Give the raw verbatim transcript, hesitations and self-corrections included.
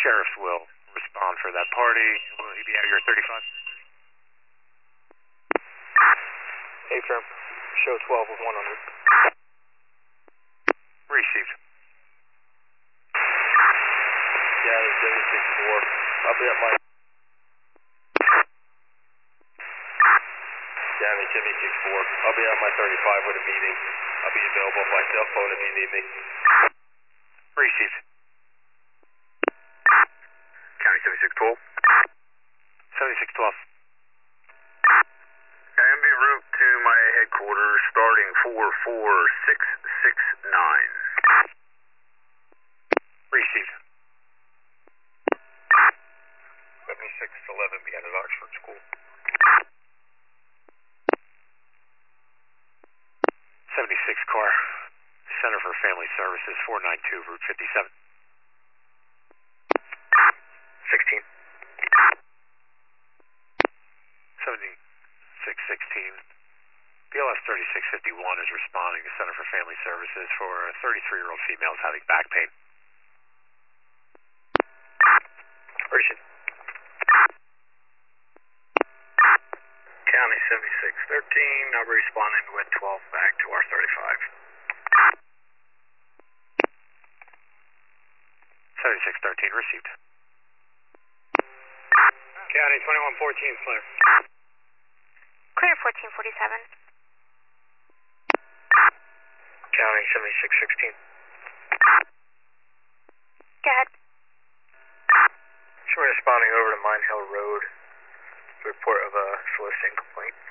sheriffs will respond for that party. Will he be out here at thirty-five? A-firm, show twelve with one hundred. Received. County seven six four, I'll be at my... County seven six four, I'll be at my thirty-five with a meeting. I'll be available on my cell phone if you need me. Received. County seventy-six twelve. seventy-six twelve. I am en route to my headquarters starting four four six six nine. Received. seventy-six eleven behind at Oxford School. seventy-six car, Center for Family Services, four nine two, Route fifty-seven. sixteen. seventy-six sixteen. B L S thirty-six fifty-one is responding to Center for Family Services for a thirty-three-year-old female who's having back pain. Urgent. County seventy-six thirteen, I'll be responding with twelve back to our thirty-five. seventy-six thirteen received. County twenty-one fourteen, clear. Clear fourteen forty-seven. County seventy-six sixteen. Go ahead. So we're responding over to Mine Hill Road, report of a soliciting complaint.